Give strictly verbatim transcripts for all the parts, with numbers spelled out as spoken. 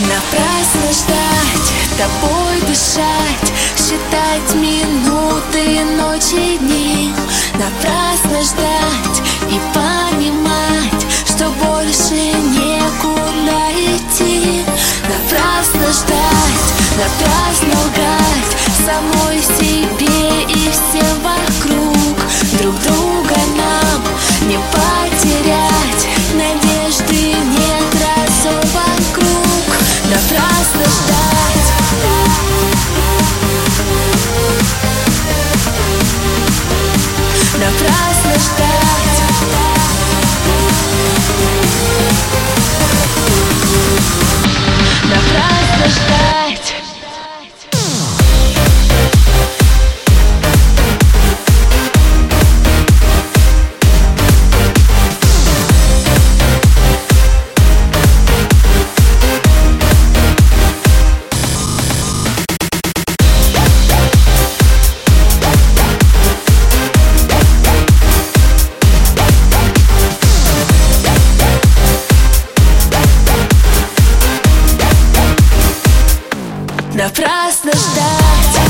Напрасно ждать, тобой дышать, считать минуты, ночи, дни. Напрасно ждать и понимать, что больше некуда идти. Напрасно ждать, напрасно лгать самой себе и всем вокруг. Друг друга нам не потерять, надежды нет разом вокруг. Напрасно ждать, напрасно ждать, напрасно ждать. Напрасно ждать,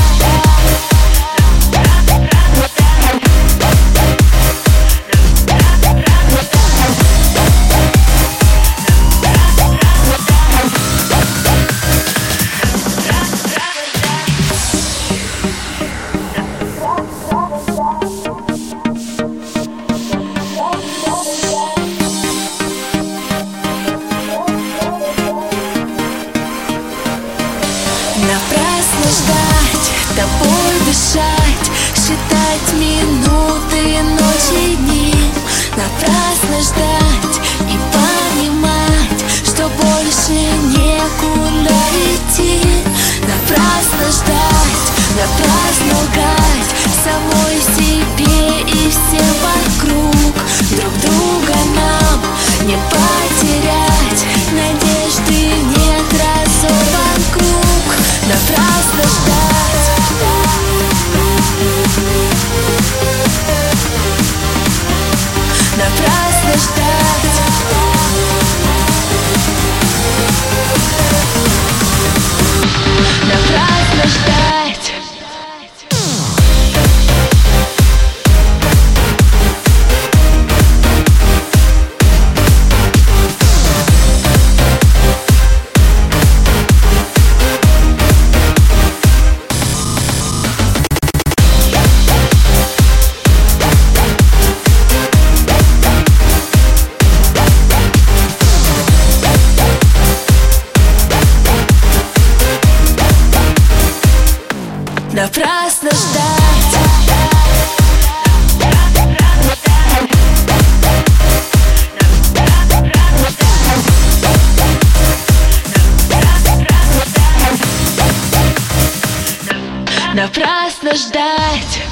напрасно ждать, тобой дышать, считать минуты, ночи, дни. Напрасно ждать и понимать, что больше некуда идти. Напрасно ждать, напрасно лгать самой себе и всем вокруг. Друг друга нам не потерять, надежды нет разом вокруг. Напрасно ждать, напрасно ждать, напрасно ждать. Напрасно ждать, напрасно ждать.